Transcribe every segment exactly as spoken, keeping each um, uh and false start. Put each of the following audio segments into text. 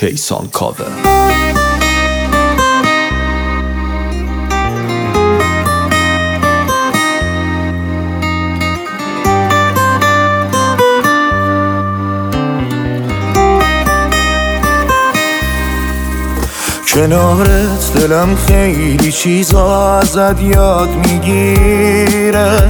کیسان کاوه. کنارت دلم خیلی چیزا ازت یاد میگیره،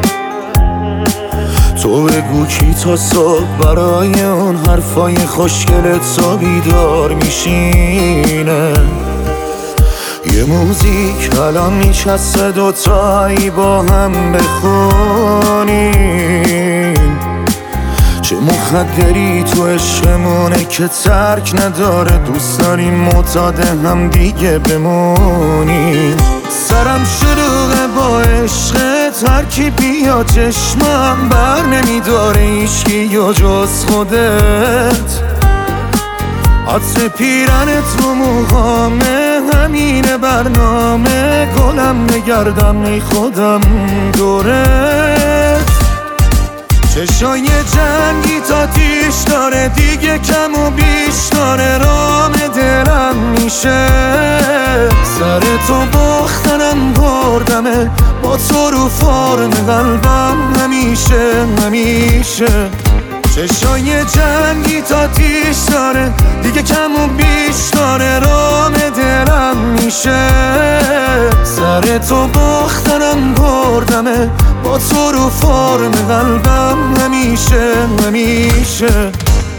تو بگو کی تا صبح برای اون حرفای خوشگلت تا بیدار میشینه. یه موزیک الان میچسته دوتایی با هم بخونیم، چه مخدری تو عشقمونه که ترک نداره، دوست داریم معتاد هم دیگه بمونیم. سرم شلوغه با عشقت، هر کی بیا چشمم بر نمیداره هیچکی یا جز خودت. عطر پیرنت رو موهامه، همینه برنامه، گلم نگردم ای خودم دورت. چشای جنگی تا تیش داره، دیگه کم و بیش داره، رام دلم میشه. سر تو باختنم بردمه، با تو رو فرم قلبم همیشه همیشه. چشای جنگی تا تیش داره، دیگه کم و بیش داره، رام دلم میشه. سر تو باختنم بردمه، با تو رو فرم قلبم همیشه همیشه.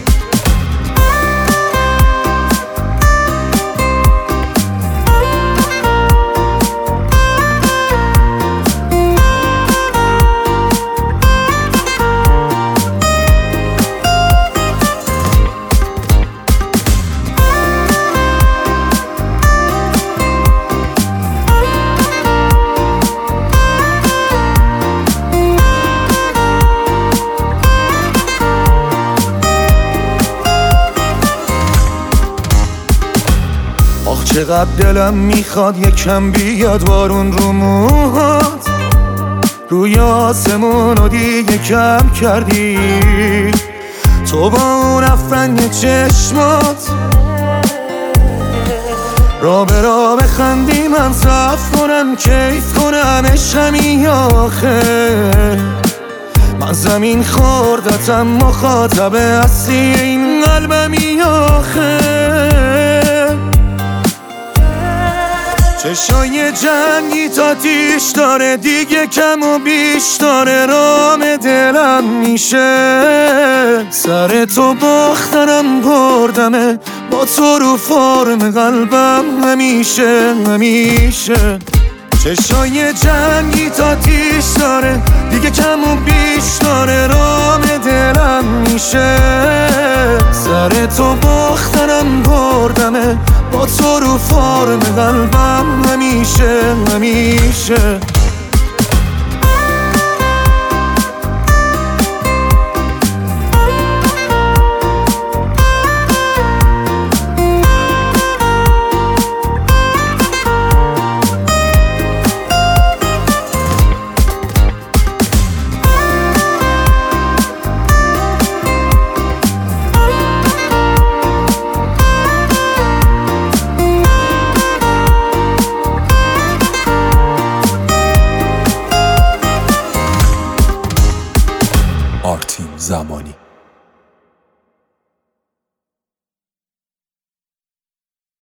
آخ چقدر دلم میخواد یکم بیاد بارون رو موهات، روی آسمون رو دیگه کم کردی. تو با اون افرنگ چشمات را به را بخندی، من صف کنم کیف کنم عشقمی آخه. من زمین خوردتم مخاطب اصلی این قلبمی آخه. چشای جنگی تا تیش داره، دیگه کم و بیش داره، رام دلم میشه. سر تو باختنم بردمه، با تو رو فرم قلبم همیشه همیشه. چشای جنگی تا تیش داره، دیگه کم و بیش داره، رام دلم میشه. سر تو باختنم بردمه، با تو رو فرم قلبم همیشه همیشه.